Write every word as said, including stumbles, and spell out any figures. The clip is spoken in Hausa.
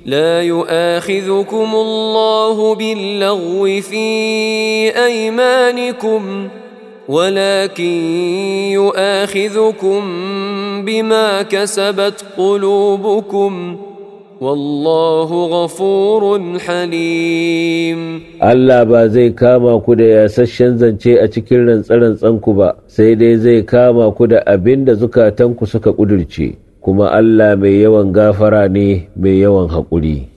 لا يؤاخذكم الله باللغو في أيمانكم ولكن يؤاخذكم بما كسبت قلوبكم والله غفور حليم. Allah ba zai kama ku da yasasshen zance a cikin rantsarantsanku ba, sai dai zai kama ku da abin da zukatanku suka ƙudurce, kuma Allah mai yawan gafara ne mai yawan haƙuri.